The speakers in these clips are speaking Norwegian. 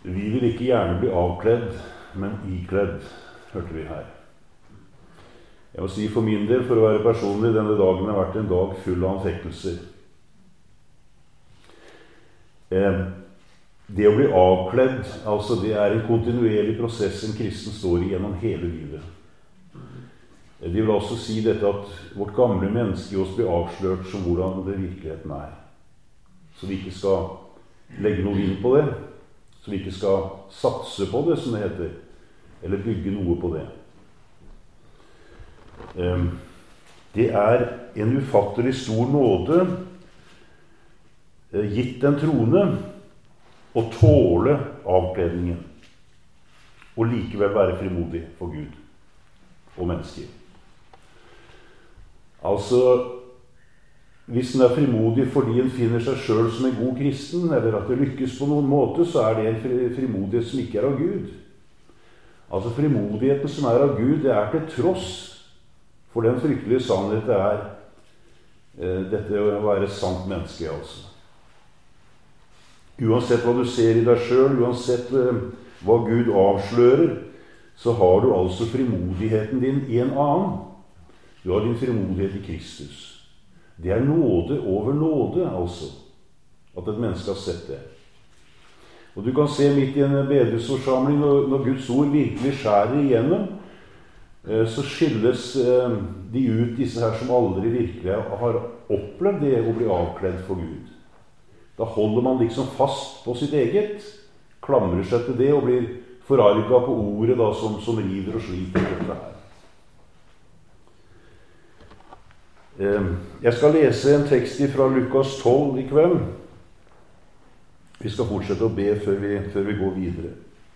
Vi vil ikke gjerne bli avkledd, men ikledd, hørte vi her. Jeg må si for min del, for å være personlig, denne dagen har vært en dag full av anfektelser. Det å bli avkledd, altså det er en kontinuerlig prosess en kristen står i gjennom hele livet. Det vil også si dette at vårt gamle menneske i oss blir avslørt som hvordan det virkeligheten er. Så vi ikke skal legge noe inn på det, så vi ikke skal satse på det, som det heter, eller bygge noe på det. Det er en ufattelig stor nåde gitt den troende å tåle avkledningen og likevel være frimodig for Gud og mennesker. Altså, hvis en er frimodig fordi en finner seg selv som en god kristen, eller at det lykkes på noen måte, så er det en frimodighet som ikke er av Gud. Altså, frimodigheten som er av Gud, det er til tross for den fryktelige sannhet det er dette å være et sant menneske, altså. Uansett hva du ser i deg selv, uansett hva Gud avslører, så har du altså frimodigheten din i en annen. Du har din frimodighet i Kristus. Det er nåde over nåde, altså, at et menneske har sett det. Og du kan se midt i en bedehusforsamling, når Guds ord virkelig skjærer igjennom, så skilles de ut, disse her som aldri virkelig har opplevd det å bli avkledd for Gud. Da holder man liksom fast på sitt eget, klamrer seg til det og blir forarget på ordet da, som river og sliter dette her. Jeg skal lese en tekst fra Lukas 12 i kveld. Vi skal fortsette å be før vi går videre.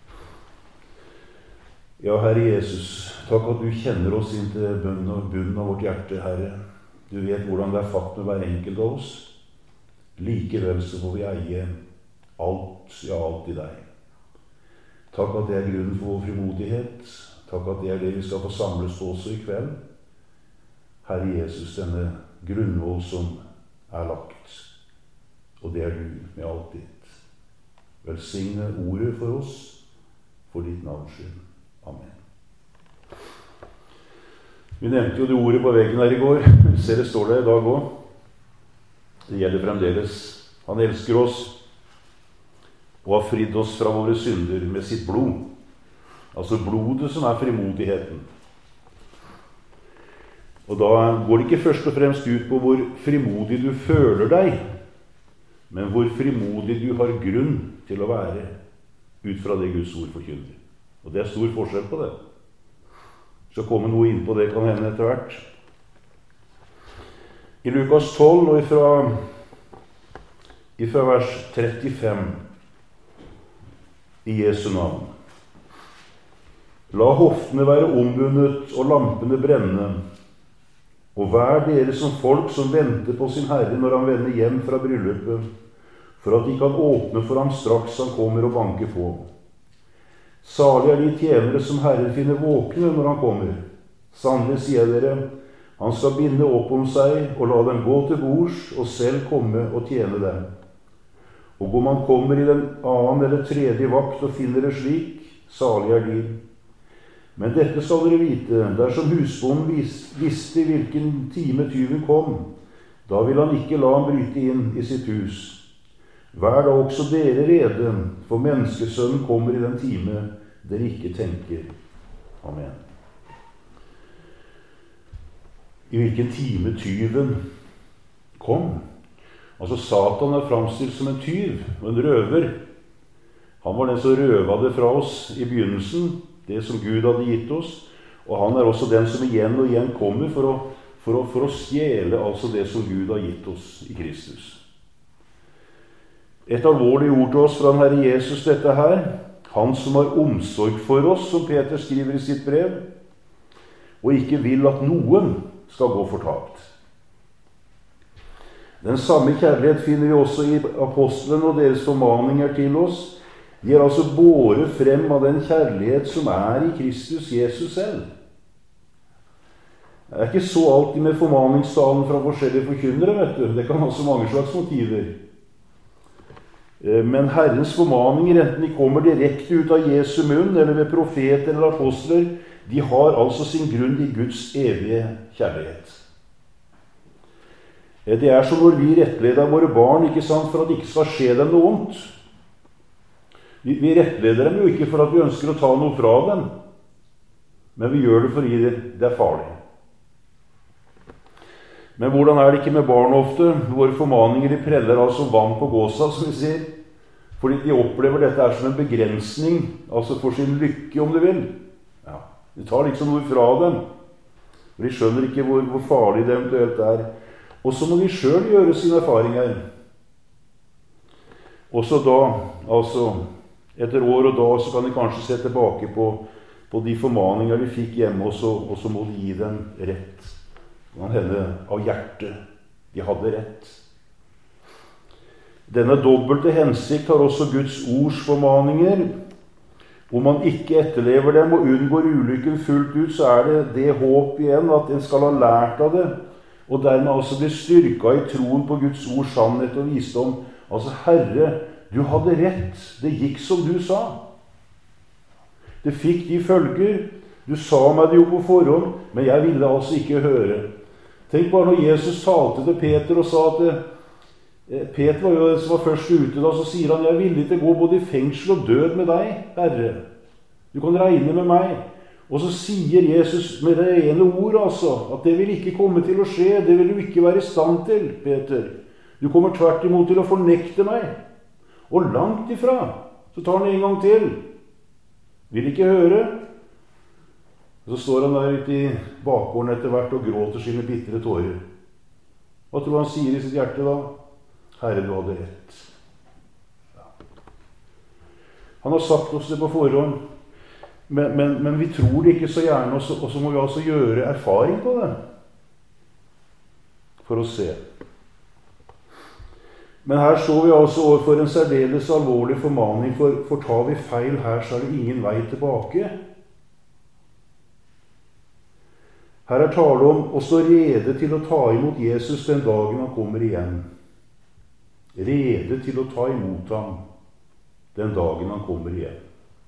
Ja, Herre Jesus, takk at du kjenner oss inn til bunnen av vårt hjerte, Herre. Du vet hvordan det er fatt med hver enkelt av oss. Likevel så får vi eie alt, ja, alt i deg. Takk at det er grunnen for vår frimodighet. Takk at det er det vi skal få samles på også i kveld. Herre Jesus, denne grunnvoll som er lagt, og det er du med alt ditt. Velsigne ordet for oss, for ditt navns skyld. Amen. Vi nevnte jo det ordet på veggen her i går. Vi ser det står der i dag også. Det gjelder fremdeles. Han elsker oss og har fridd oss fra våre synder med sitt blod. Altså blodet som er frimodigheten. Og da går det ikke først og fremst ut på hvor frimodig du føler deg, men hvor frimodig du har grunn til å være ut fra det Guds ord forkynner. Og det er stor forskjell på det. Så kommer noe inn på det kan hende etter hvert. I Lukas 12 og ifra vers 35 i Jesu navn. La hoftene være ombundet og lampene brenne, og vær dere som folk som venter på sin Herre når han vender hjem fra bryllupet, for at de kan åpne for ham straks han kommer og banker på. Salig er de tjenere som Herren finner våkne når han kommer. Sannelig sier dere, han skal binde opp om seg og la dem gå til bords og selv komme og tjene dem. Og om han kommer i den annen eller tredje vakt og finner det slik, salig er de. Men dette skal dere vite, dersom husbonden visste i hvilken time tyven kom, da vil han ikke la ham bryte inn i sitt hus. Vær da også dere rede, for menneskesønnen kommer i den time dere ikke tenker. Amen. I hvilken time tyven kom? Altså Satan er fremstilt som en tyv og en røver. Han var den som røva det fra oss i begynnelsen, det som Gud hadde gitt oss, og han er også den som igjen og igjen kommer for å stjele altså det som Gud har gitt oss i Kristus. Et alvorlig ord til oss fra den Herre Jesus dette her, han som har omsorg for oss, som Peter skriver i sitt brev, og ikke vil at noen skal gå fortapt. Den samme kjærlighet finner vi også i apostlene og deres formaninger til oss. De er altså båret frem av den kjærlighet som er i Kristus Jesus selv. Det er ikke så alltid med formaningstalen fra forskjellige forkynnere, vet du. Det kan ha så mange slags motiver. Men Herrens formaninger, enten de kommer direkte ut av Jesu munn, eller ved profeter eller apostler, de har altså sin grunn i Guds evige kjærlighet. Det er som når vi rettleder våre barn, ikke sant, for at det ikke skal skje dem noe ondt. Vi rettleder dem jo ikke for at vi ønsker å ta noe fra dem, men vi gjør det fordi det er farlig. Men hvordan er det ikke med barn ofte? Våre formaninger de preller altså vann på gåsa, som vi sier. Fordi de opplever dette er som en begrensning, altså for sin lykke, om du vil. Ja, de tar liksom noe fra dem. De skjønner ikke hvor farlig det eventuelt er. Og så må de selv gjøre sine erfaringer. Også da, altså etter år og dag, så kan de kanskje se tilbake på de formaninger de fikk hjemme, og så må de gi dem rett. Det kan hende av hjertet. De hadde rett. Denne dobbelte hensikt har også Guds ords formaninger. Om man ikke etterlever dem og unngår ulykken fullt ut, så er det håp igjen at en skal ha lært av det, og dermed også bli styrket i troen på Guds ords sannhet og visdom. Altså, Herre, du hadde rett. Det gikk som du sa. Det fikk de følger. Du sa meg det jo på forhånd, men jeg ville altså ikke høre. Tenk bare når Jesus talte til Peter og sa at Peter var jo den som var først ute da, så sier han, jeg er villig til å gå både i fengsel og død med deg, Herre. Du kan regne med meg. Og så sier Jesus med det ene ord, altså, at det vil ikke komme til å skje, det vil du ikke være i stand til, Peter. Du kommer tvert imot til å fornekte meg. Og langt ifra, så tar han en gang til. Vil ikke høre. Og så står han der ute i bakgården etter hvert og gråter sine bitre tårer. Hva tror han sier i sitt hjerte da? Herre, du hadde rett. Ja. Han har sagt oss det på forhånd, men vi tror det ikke så gjerne, og så må vi altså gjøre erfaring på det for å se. Men her står vi altså overfor en særdeles alvorlig formaning, for tar vi feil her, så er det ingen vei tilbake. Her er tale om å stå rede til å ta imot Jesus den dagen han kommer igjen. Rede til å ta imot ham den dagen han kommer igjen.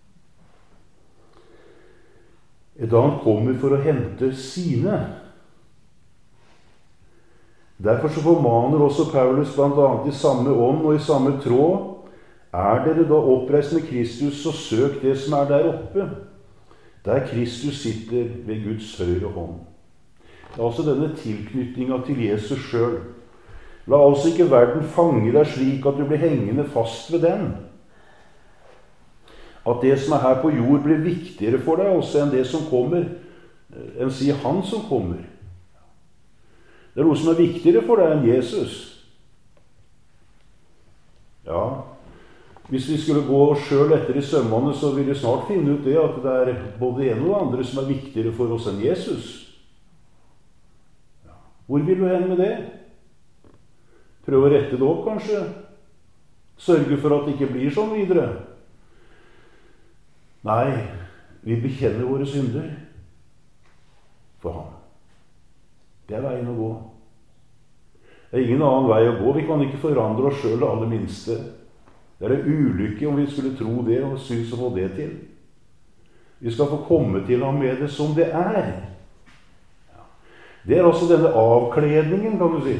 Da han kommer for å hente sine. Derfor så formaner også Paulus blant annet i samme ånd og i samme tråd. Er dere da oppreist med Kristus, så søk det som er der oppe, der Kristus sitter ved Guds høyre hånd. Det er altså denne tilknytningen til Jesus selv. La altså ikke verden fange deg slik at du blir hengende fast ved den. At det som er her på jord blir viktigere for deg også enn det som kommer, enn sier han som kommer. Det er noe som er viktigere for deg enn Jesus. Ja, hvis vi skulle gå selv etter i sømmene, så vil vi snart finne ut det at det er både det ene og det andre som er viktigere for oss enn Jesus. Ja. Hvor vil du hen med det? Prøv å rette det opp, kanskje. Sørge for at det ikke blir sånn videre. Nei, vi bekjenner våre synder for ham. Det er veien å gå. Det er ingen annen vei å gå. Vi kan ikke forandre oss selv det aller minste. Det er en ulykke om vi skulle tro det og synes å få det til. Vi skal få komme til ham med det som det er. Det er altså denne avkledningen, kan du si.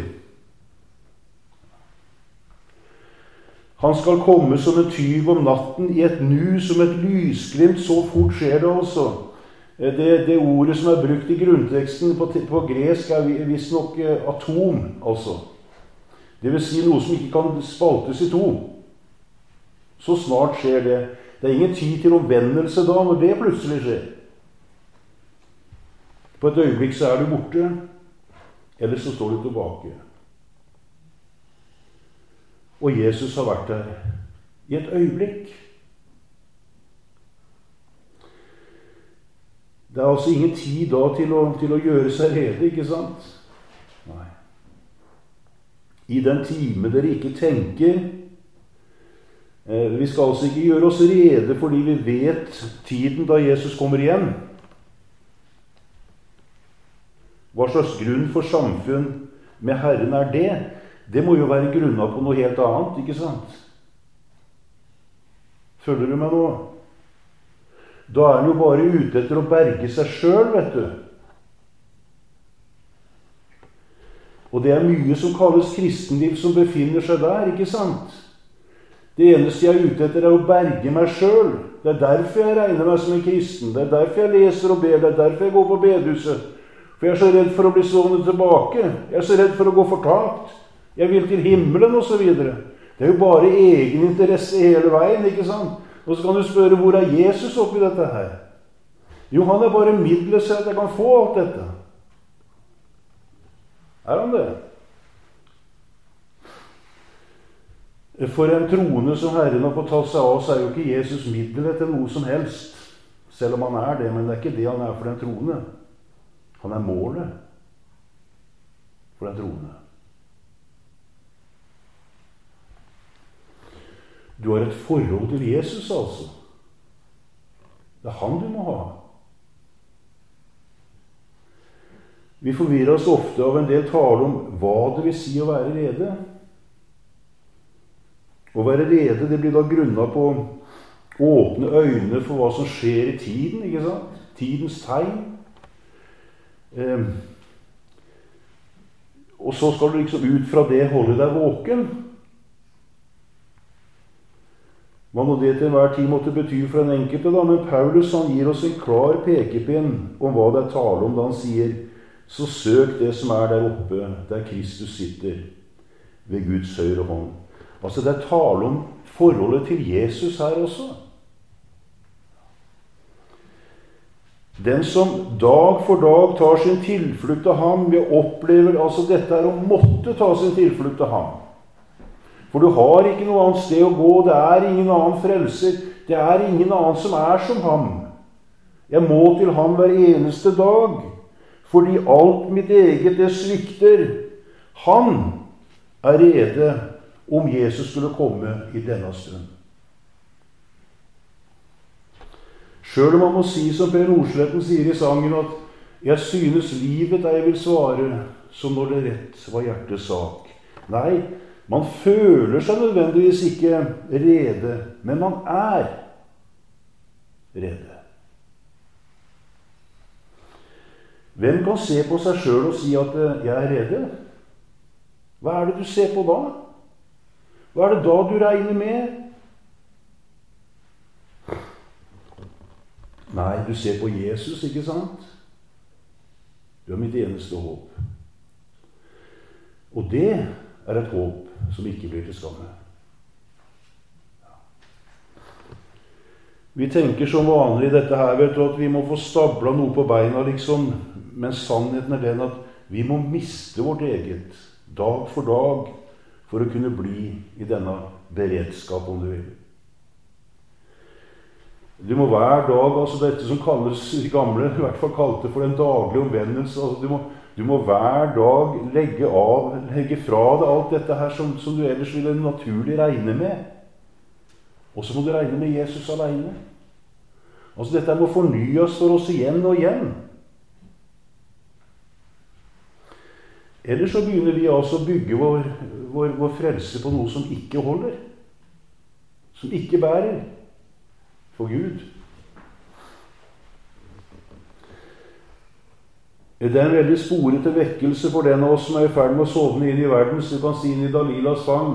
Han skal komme som en tyv om natten, i et nu som et lysglimt. Så fort skjer det altså. Det ordet som er brukt i grunnteksten på gresk er visst nok atom, altså. Det vil si noe som ikke kan spaltes i to. Så snart skjer det. Det er ingen tid til omvendelse da, når det plutselig skjer. På et øyeblikk så er du borte, eller så står du tilbake. Og Jesus har vært der i et øyeblikk. Det er altså ingen tid da til å gjøre seg rede, ikke sant? Nei. I den time dere ikke tenker. Vi skal altså ikke gjøre oss rede fordi vi vet tiden da Jesus kommer igjen. Hva slags grunn for samfunn med Herren er det? Det må jo være grunnet på noe helt annet, ikke sant? Følger du meg nå? Da er han jo bare ute etter å berge seg selv, vet du. Og det er mye som kalles kristenliv som befinner seg der, ikke sant? Det eneste jeg er ute etter er å berge meg selv. Det er derfor jeg regner meg som en kristen. Det er derfor jeg leser og ber. Det er derfor jeg går på bedehuset. For jeg er så redd for å bli stående tilbake. Jeg er så redd for å gå fortapt. Jeg vil til himmelen, og så videre. Det er jo bare egeninteresse hele veien, ikke sant? Og så kan du spørre, hvor er Jesus oppi dette her? Jo, han er bare middelet til at jeg kan få alt dette. Er han det? For en troende som Herren har fått ta seg av, så er jo ikke Jesus middelet til noe som helst. Selv om han er det, men det er ikke det han er for den troende. Han er målet for den troende. Du har et forhold til Jesus, altså. Det er han du må ha. Vi forvirrer oss ofte av en del tale om hva det vil si å være rede. Å være rede, det blir da grunnet på åpne øyne for hva som skjer i tiden, ikke sant? Tidens tegn. Og så skal du liksom ut fra det holde deg våken. Hva nå det til enhver tid måtte bety for den enkelte, da, men Paulus han gir oss en klar pekepinn om hva det er tale om da han sier: så søk det som er der oppe, der Kristus sitter, ved Guds høyre hånd. Altså det er tale om forholdet til Jesus her også. Den som dag for dag tar sin tilflukt av ham, vi opplever altså dette er å måtte ta sin tilflukt av ham. For du har ikke noe annet sted å gå, det er ingen annen frelser, det er ingen annen som er som ham. Jeg må til ham hver eneste dag, fordi alt mitt eget det svikter. Han er rede om Jesus skulle komme i denne stund. Selv om man må si som Per Nordsletten sier i sangen, at jeg synes livet jeg vil svare, som når det rett var hjertets sak. Nei, man føler seg nødvendigvis ikke rede, men man er rede. Hvem kan se på seg selv og si at jeg er rede? Hva er det du ser på da? Hva er det da du regner med? Nei, du ser på Jesus, ikke sant? Du er mitt eneste håp. Og det er et håp som ikke blir til skamme. Vi tenker som vanlig i dette her, vet du, at vi må få stabla noe på beina, liksom, men sannheten er den at vi må miste vårt eget, dag for dag, for å kunne bli i denne beredskap, om du vil. Du må hver dag, altså dette som kalles de gamle, i hvert fall kalte for en daglig omvendelse, altså du må hver dag legge fra deg alt dette her som du ellers ville naturlig regne med. Og så må du regne med Jesus alene. Altså dette må fornyes for oss igjen og igjen. Ellers så begynner vi altså å bygge vår frelse på noe som ikke holder. Som ikke bærer for Gud. Det er en veldig sporete vekkelse for den av oss som er i ferd med å sovne inn i verden, så du kan si inn i Dalilas fang.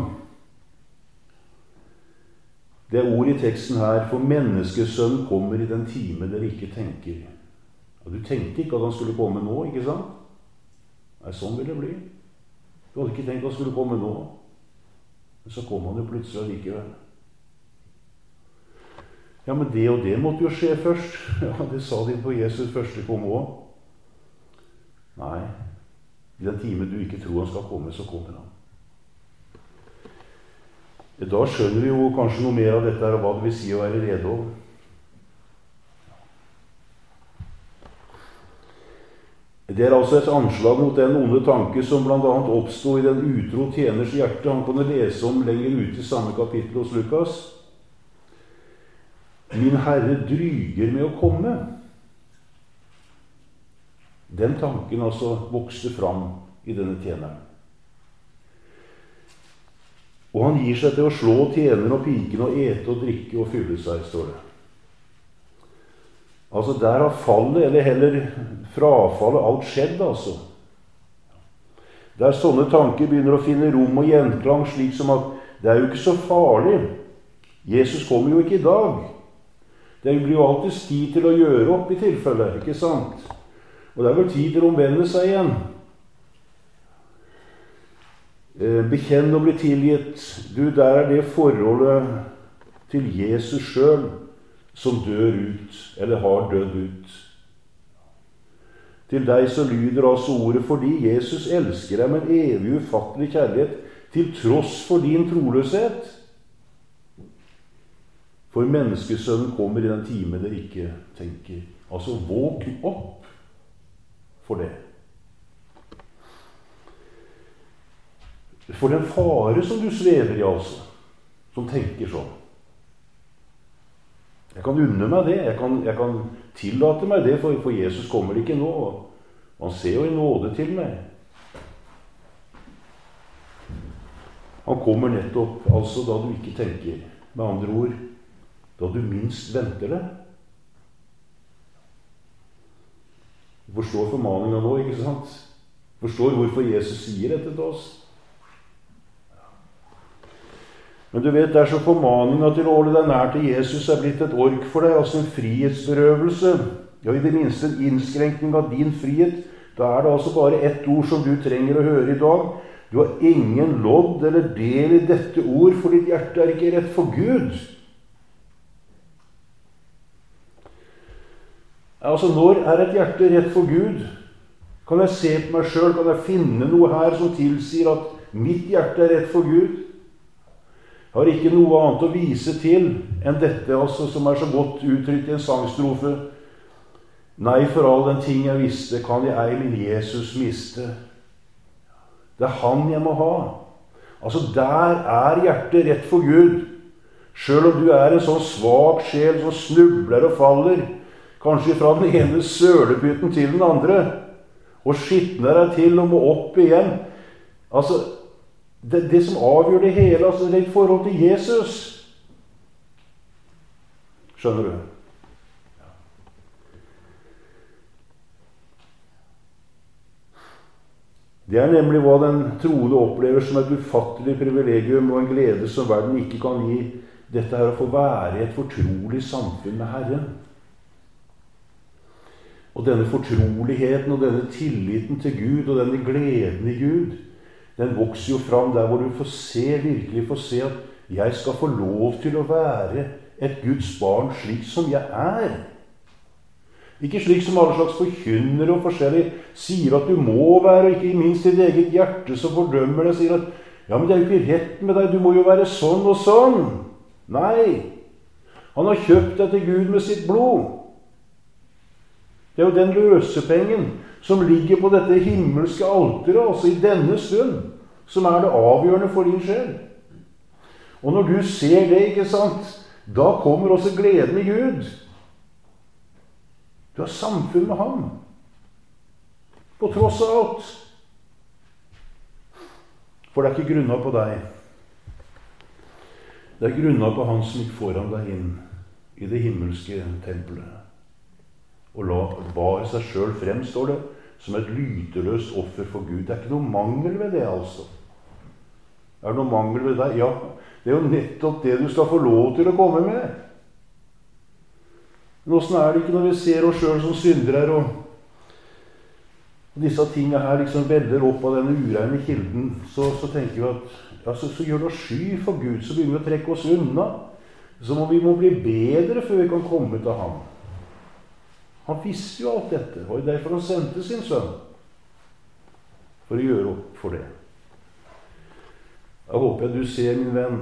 Det er ord i teksten her: for menneskesønnen kommer i den time dere ikke tenker. Ja, du tenkte ikke at han skulle komme nå, ikke sant? Nei, sånn vil det bli. Du hadde ikke tenkt at han skulle komme nå. Men så kom han jo plutselig allikevel. Ja, men det og det måtte jo skje først. Ja, det sa de på Jesus første kom også. Nei, i den time du ikke tror han skal komme, så kommer han. Da skjønner vi jo kanskje noe mer av dette, og hva det vil si å være rede over. Det er altså et anslag mot den onde tanke som blant annet oppstod i den utro tjeners hjerte. Han kunne lese om lenger ute i samme kapittel hos Lukas. Min Herre dryger med å komme. Den tanken altså vokste fram i denne tjeneren. Og han gir seg til å slå tjeneren og piken og ete og drikke og fylle seg, står det. Altså der har fallet, eller heller frafallet, alt skjedd, altså. Der sånne tanker begynner å finne rom og gjenklang, slik som at det er jo ikke så farlig. Jesus kommer jo ikke i dag. Det blir jo alltid tid til å gjøre opp i tilfelle, ikke sant? Og det er vel tid til å omvende seg igjen. Bekjenn og bli tilgitt. Du, der er det forholdet til Jesus selv som dør ut, eller har dødd ut. Til deg så lyder altså ordet fordi Jesus elsker deg med en evig ufattelig kjærlighet til tross for din troløshet. For menneskesønnen kommer i den time dere ikke tenker. Altså, våg opp for det. For den fare som du svever i, altså, som tenker sånn. Jeg kan unne meg det, jeg kan tillate meg det, for Jesus kommer ikke nå. Han ser jo i nåde til meg. Han kommer nettopp, altså da du ikke tenker. Med andre ord, da du minst venter det. Du forstår formaningen nå, ikke sant? Forstår hvorfor Jesus sier dette til oss. Men du vet, dersom formaningen til å holde deg nær til Jesus er blitt et ork for deg, altså en frihetsberøvelse, ja, i det minste en innskrenkning av din frihet, da er det altså bare ett ord som du trenger å høre i dag. Du har ingen lodd eller del i dette ord, for ditt hjerte er ikke rett for Gud. Altså, når er et hjerte rett for Gud? Kan jeg se på meg selv, kan jeg finne noe her som tilsier at mitt hjerte er rett for Gud? Jeg har ikke noe annet å vise til enn dette, altså, som er så godt uttrykt i en sangstrofe. Nei, for all den ting jeg visste, kan jeg ei min Jesus miste. Det er han jeg må ha. Altså, der er hjertet rett for Gud. Selv om du er en sånn svak sjel som snubler og faller, kanskje fra den ene sølepytten til den andre, og skitner deg til og må opp igjen. Altså, det som avgjør det hele, altså det er i forhold til Jesus. Skjønner du? Det er nemlig hva den troende opplever som et ufattelig privilegium og en glede som verden ikke kan gi. Dette her å få være i et fortrolig samfunn med Herren. Og denne fortroligheten og denne tilliten til Gud og denne gleden i Gud, den vokser jo fram der hvor du virkelig får se at jeg skal få lov til å være et Guds barn slik som jeg er. Ikke slik som alle slags forkynnere og forskjellige sier at du må være, og ikke minst ditt eget hjerte som fordømmer deg, sier at ja, men det er jo ikke rett med deg, du må jo være sånn og sånn. Nei, han har kjøpt deg til Gud med sitt blod. Det er jo den løsepengen som ligger på dette himmelske alteret, altså i denne stund, som er det avgjørende for din sjel. Og når du ser det, ikke sant, da kommer også gleden i Gud. Du har samfunn med ham, på tross av alt. For det er ikke grunnet på deg. Det er grunnet på han som gikk foran deg inn i det himmelske tempelet. Og bar seg selv frem, står det, som et lyteløst offer for Gud. Det er ikke noe mangel ved det, altså. Er det noe mangel ved deg? Ja, det er jo nettopp det du skal få lov til å komme med. Men hvordan er det ikke når vi ser oss selv som syndere, og disse tingene her liksom veller opp av denne ureine kilden, så tenker vi at, ja, så gjør det oss sky for Gud, så begynner vi å trekke oss unna. Så vi må bli bedre før vi kan komme til ham. Han visste jo alt dette, og derfor han sendte sin sønn for å gjøre opp for det. Jeg håper at du ser, min venn,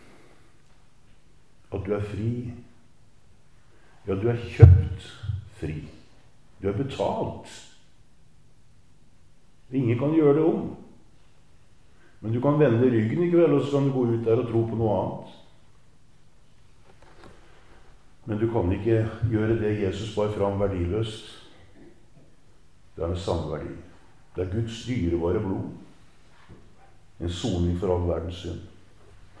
at du er fri. Ja, du er kjøpt fri. Du er betalt. Ingen kan gjøre det om. Men du kan vende ryggen i kveld, og så kan du gå ut der og tro på noe annet. Men du kan ikke gjøre det Jesus bar fram verdiløst. Det er med samme verdi. Det er Guds dyrebare blod. En soning for all verdens synd.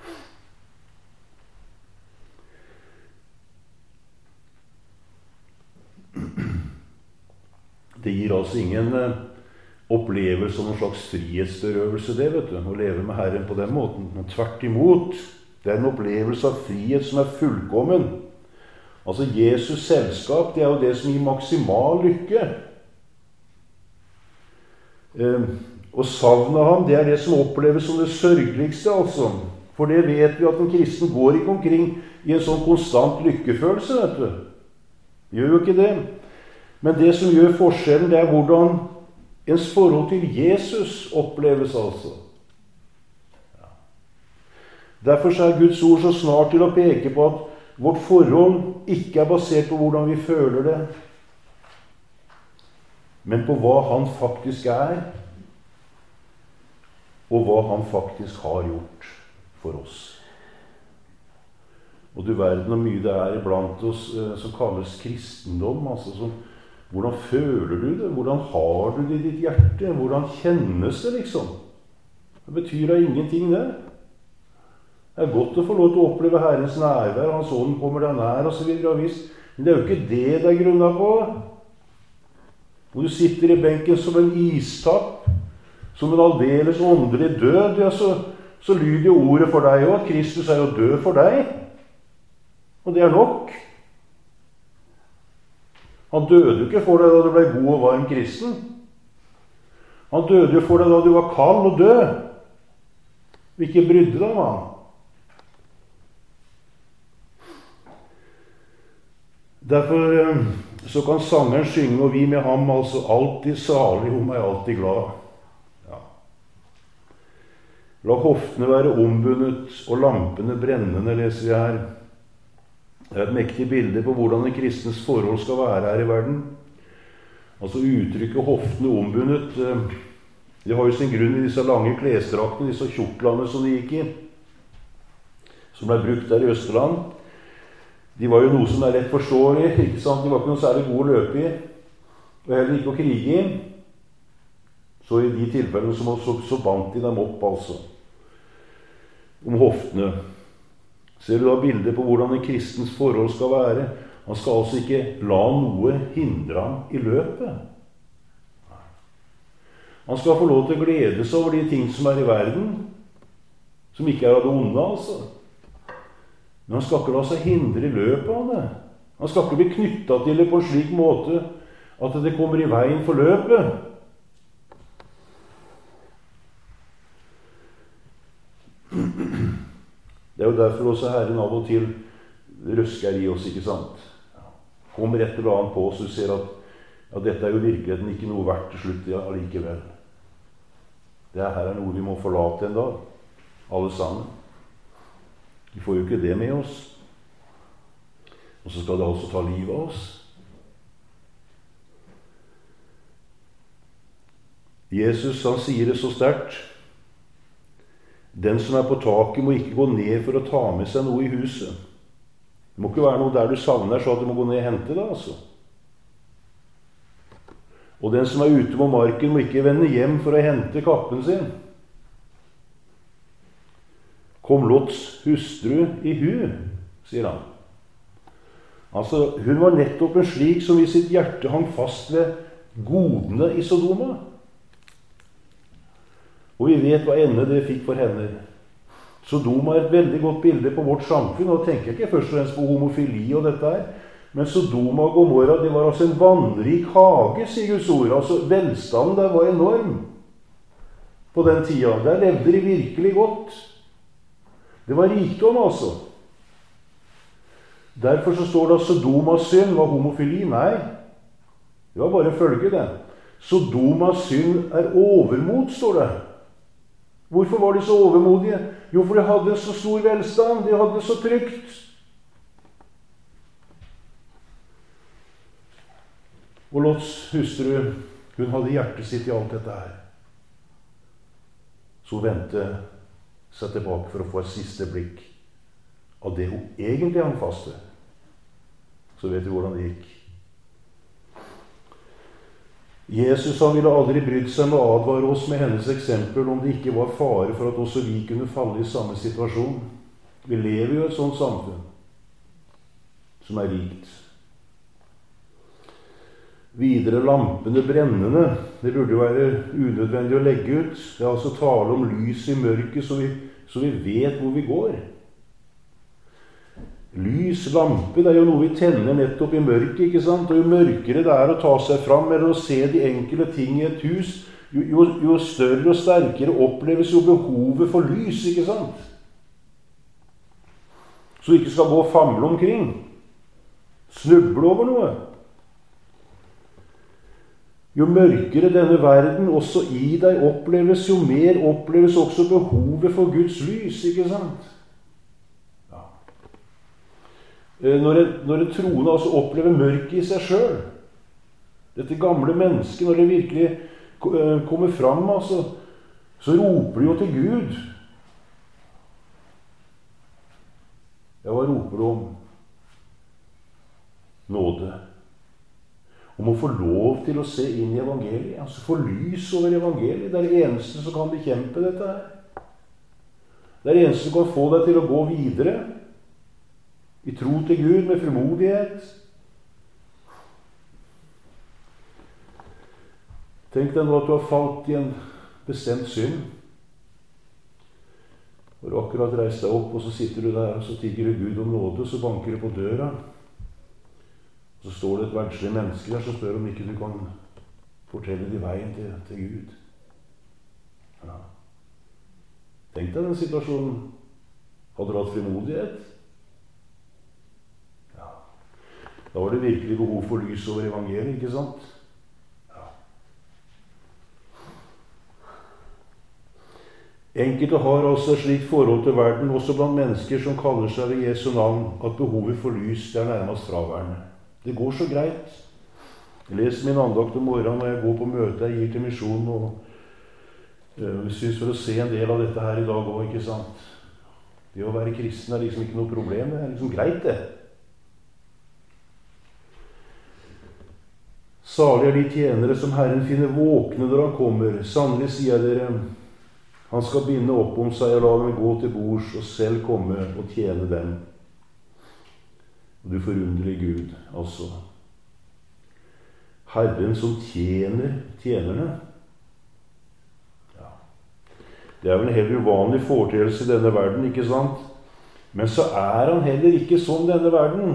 Det gir altså ingen opplevelse av noen slags frihetsberøvelse, det, vet du, å leve med Herren på den måten. Men tvert imot, det er en opplevelse av frihet som er fullkommen. Altså, Jesus selskap, det er jo det som gir maksimal lykke. Og savnet av ham, det er det som oppleves som det sørgeligste, altså. For det vet vi at en kristen går ikke omkring i en sånn konstant lykkefølelse, vet du. Gjør jo ikke det. Men det som gjør forskjellen, det er hvordan ens forhold til Jesus oppleves, altså. Ja. Derfor er Guds ord så snart til å peke på at vårt forhold ikke er basert på hvordan vi føler det, men på hva han faktisk er, og hva han faktisk har gjort for oss. Og du verden hvor mye det er iblant oss som kalles kristendom. Altså hvordan føler du det? Hvordan har du det i ditt hjerte? Hvordan kjennes det, liksom? Det betyr da ingenting, det. Det er godt å få lov til å oppleve Herrens nærvær, Hans ånd kommer deg nær, og så videre, men det er jo ikke det det er grunnet på. Når du sitter i benken som en istapp, som en aldeles åndelig død, ja, så lyder jo ordet for deg også, at Kristus er jo død for deg. Og det er nok. Han døde jo ikke for deg da du ble god og varm kristen. Han døde jo for deg da du var kald og død. Og ikke brydde deg om han. Derfor så kan sangeren synge, og vi med ham, altså alltid salig, om er alltid glad. Ja. La hoftene være ombundet og lampene brennende, leser vi her. Det er et mektig bilde på hvordan en kristens forhold skal være her i verden. Altså uttrykket hoftene ombundet, det har jo sin grunn i disse lange klesdraktene, disse kjortlene som de gikk i, som ble brukt der i Østerland. De var jo noe som er lett forståelig, ikke sant? De var ikke noe særlig gode å løpe i, og heller ikke å krige i. Så i de tilfellene så bandt de dem opp, altså, om hoftene. Ser du da bildet på hvordan en kristens forhold skal være? Han skal altså ikke la noe hindre ham i løpet. Han skal få lov til å glede seg over de ting som er i verden, som ikke er av det onde, altså. Men han skal ikke la seg hindre i løpet av det. Han skal ikke bli knyttet til det på en slik måte at det kommer i veien for løpet. Det er jo derfor også Herren av og til røsker i oss, ikke sant? Kommer et eller annet på oss, og du ser at ja, dette er jo virkeligheten ikke noe verdt til slutt, ja, allikevel. Det her er noe vi må forlate en dag, alle sammen. Vi får jo ikke det med oss. Og så skal det altså ta livet av oss. Jesus, han sier det så sterkt. Den som er på taket må ikke gå ned for å ta med seg noe i huset. Det må ikke være noe der du savner, så at du må gå ned og hente det, altså. Og den som er ute på marken må ikke vende hjem for å hente kappen sin. Kom Lots hustru i hu, sier han. Altså, hun var nettopp en slik som i sitt hjerte hang fast ved godene i Sodoma. Og vi vet hva ende det fikk for henne. Sodoma er et veldig godt bilde på vårt samfunn, og da tenker jeg ikke først og fremst på homofili og dette her, men Sodoma og Gomorra, det var altså en vannrik hage, sier Guds ord. Altså, velstanden der var enorm på den tida. Der levde de virkelig godt. Det var rikdom, altså. Derfor så står det at Sodomas synd var homofili. Nei, det var bare en følge, det. Sodomas synd er overmot, står det. Hvorfor var de så overmodige? Jo, for de hadde så stor velstand, de hadde så trygt. Og Lots hustru, hun hadde hjertet sitt i alt dette her. Så hun vendte seg tilbake for å få et siste blikk av det hun egentlig hang fast ved. Så vet du hvordan det gikk. Jesus, han ville aldri brydd seg med å advare oss med hennes eksempel om det ikke var fare for at også vi kunne falle i samme situasjon. Vi lever jo i et sånt samfunn som er rikt. Videre lampene brennende. Det burde jo være unødvendig å legge ut. Det er altså tale om lys i mørket, så vi vet hvor vi går. Lys, lampe, det er jo noe vi tenner nettopp i mørket, ikke sant? Og jo mørkere det er å ta seg fram, eller å se de enkle ting i et hus, jo større og sterkere oppleves jo behovet for lys, ikke sant? Så du ikke skal gå og famle omkring. Snuble over noe. Jo mørkere denne verden også i deg oppleves, jo mer oppleves også behovet for Guds lys, ikke sant? Ja. Når en troende altså opplever mørket i seg selv, dette gamle mennesket, når det virkelig kommer fram, altså, så roper de jo til Gud. Ja, hva roper du om? Nåde. Om å få lov til å se inn i evangeliet, altså få lys over evangeliet. Det er det eneste som kan bekjempe dette her. Det er det eneste som kan få deg til å gå videre i tro til Gud med frimodighet. Tenk deg nå at du har falt i en bestemt synd. Og du akkurat reist deg opp, og så sitter du der, og så tigger du Gud om nåde, og så banker du på døra. Så står det et verdslig menneske der som spør om ikke du kan fortelle de veien til Gud. Ja. Tenk deg den situasjonen. Hadde du hatt frimodighet? Ja. Da var det virkelig behov for lys over evangeliet, ikke sant? Ja. Enkelte har altså et slikt forhold til verden, også blant mennesker som kaller seg ved Jesu navn, at behovet for lys det er nærmest fraværende. Det går så greit. Jeg leser min andakt om morgenen når jeg går på møte jeg gir til misjonen, og jeg synes for å se en del av dette her i dag også, ikke sant? Det å være kristen er liksom ikke noe problem, det er liksom greit det. Salig er de tjenere som Herren finner våkne når han kommer. Sannelig sier dere, han skal binde opp om seg og la dem gå til bords og selv komme og tjene dem. Du forunderlige Gud, altså. Herren som tjener tjenerne. Ja. Det er vel en helt uvanlig foreteelse i denne verden, ikke sant? Men så er han heller ikke som denne verden.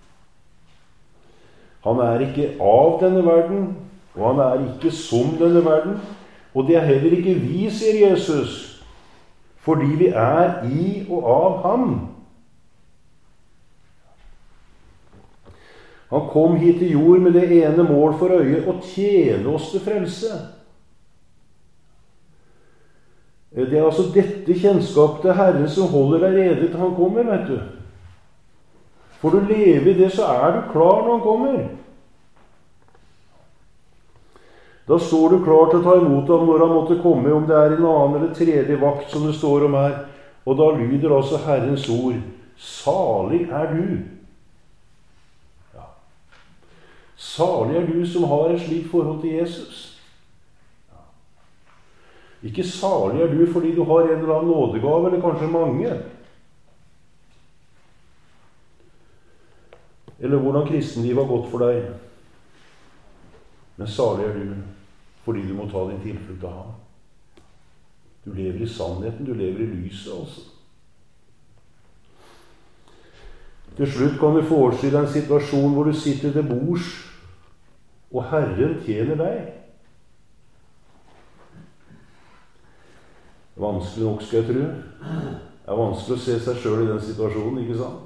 Han er ikke av denne verden, og han er ikke som denne verden. Og det er heller ikke vi, sier Jesus, fordi vi er i og av ham. Han kom hit til jord med det ene mål for øye, å tjene oss til frelse. Det er altså dette kjennskap til Herren som holder deg rede til han kommer, vet du. For du lever i det, så er du klar når han kommer. Da står du klar til å ta imot ham når han måtte komme, om det er en annen eller tredje vakt som det står om her. Og da lyder altså Herrens ord, salig er du. Salig er du som har et slikt forhold til Jesus. Ja. Ikke salig er du fordi du har en eller annen nådegave, eller kanskje mange. Eller hvordan kristenlivet har gått for deg. Men salig er du fordi du må ta din tilflukt av ham. Du lever i sannheten, du lever i lyset altså. Til slutt kan du forestille deg en situasjon hvor du sitter til bords, og Herren tjener deg. Vanskelig nok, skal jeg tro. Det er vanskelig å se seg selv i den situasjonen, ikke sant?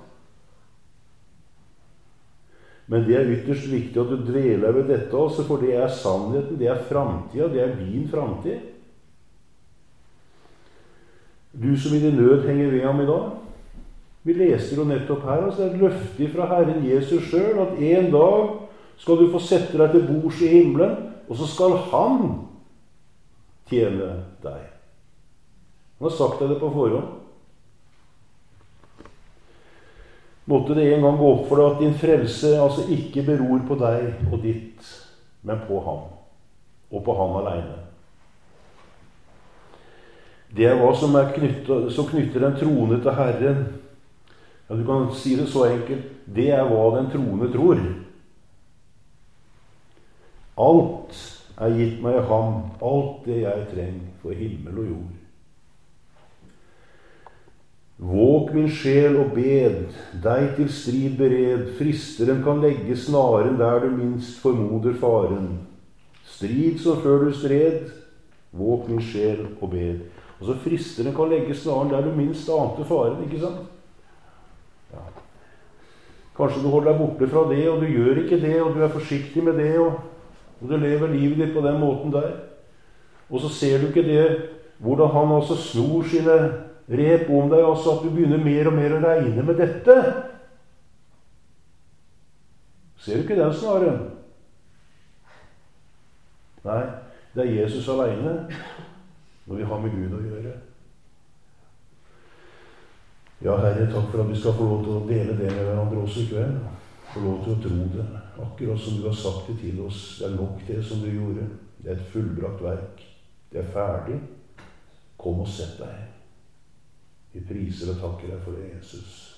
Men det er ytterst viktig at du dveler ved dette også, for det er sannheten, det er framtida, det er din framtid. Du som i din nød henger ved ham i dag. Vi leser jo nettopp her, altså det er et løfte fra Herren Jesus selv, at en dag skal du få sette deg til bords i himmelen, og så skal han tjene deg. Han har sagt deg det på forhånd. Måtte det en gang gå opp for deg at din frelse altså ikke beror på deg og ditt, men på ham, og på ham alene. Det er hva som knytter den troende til Herren. Ja, du kan si det så enkelt. Det er hva den troende tror. Alt er gitt meg i ham, alt det jeg trenger for himmel og jord. Våg min sjel og bed, deg til strid bered, fristeren kan legge snaren der du minst formoder faren. Strid som før du stred, våg min sjel og bed. Og så fristeren kan legge snaren der du minst ante faren, ikke sant? Ja. Kanskje du holder deg borte fra det, og du gjør ikke det, og du er forsiktig med det, og du lever livet ditt på den måten der. Og så ser du ikke det, hvordan han altså snor sine rep om deg, altså at du begynner mer og mer å regne med dette. Ser du ikke den snaren? Nei, det er Jesus alene når vi har med Gud å gjøre. Ja, Herre, takk for at vi skal få lov til å dele det med hverandre også i kveld. Få lov til å tro det, akkurat som du har sagt det til oss. Det er nok det som du gjorde. Det er et fullbrakt verk. Det er ferdig. Kom og sett deg. Vi priser og takker deg for det, Jesus.